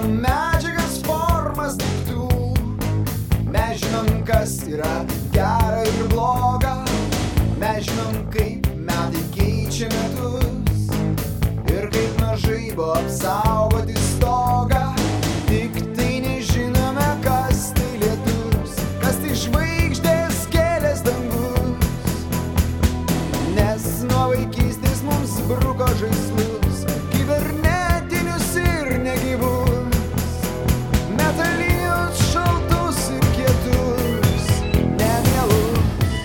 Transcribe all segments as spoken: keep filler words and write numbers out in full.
medžiagas, formas daiktų. Mes žinom, kas yra gera ir bloga. Mes žinom, kaip metai keičia metus ir kaip nuo žaibo apsaugoti stogą. Tik tai nežinome, kas tai lietus, kas tai žvaigždės, kelias, dangus. Nes nuo vaikystės mums bruko žaislus, kibernetinius ir negyvus, metalinius, šaltus ir kietus, nemielus.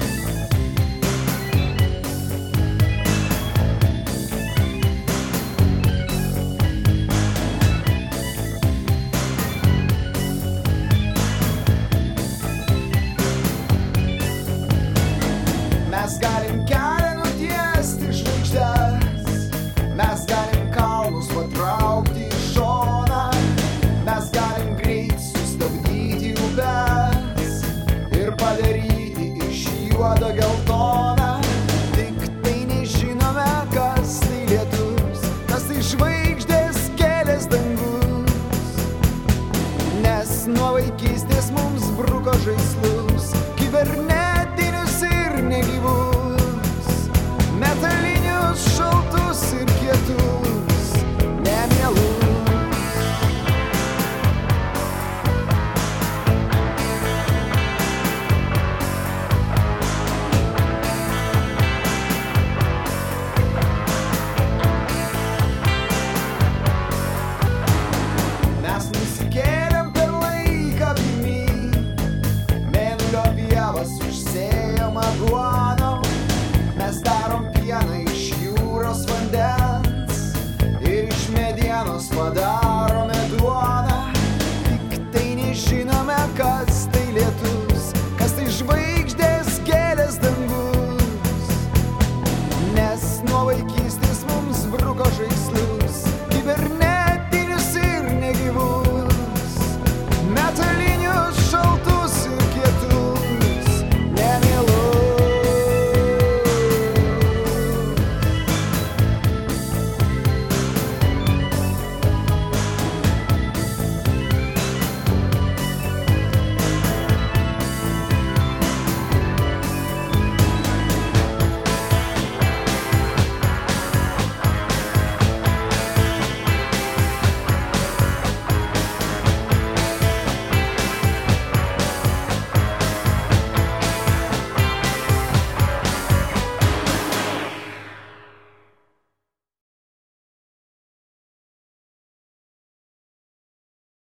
Mes galim kelią nutiesti žvaigždes, mes galim kalnus patraukti į šoną, mes galim greit sustabdyti upes ir padaryti iš juodo geltoną. Tik tai nežinome, kas tai lietus, kas tai žvaigždės, kelias, dangus. Nes nuo vaikystės mums bruko žaislus, kibernetinius ir negyvus, metalinius, šaltus ir kietus, nemielus. Mes nusikėlėm per laiką pirmyn, mėnulio pievas užsėjom aguonom. Mes darom pieną iš jūros vandens ir iš medienos padarom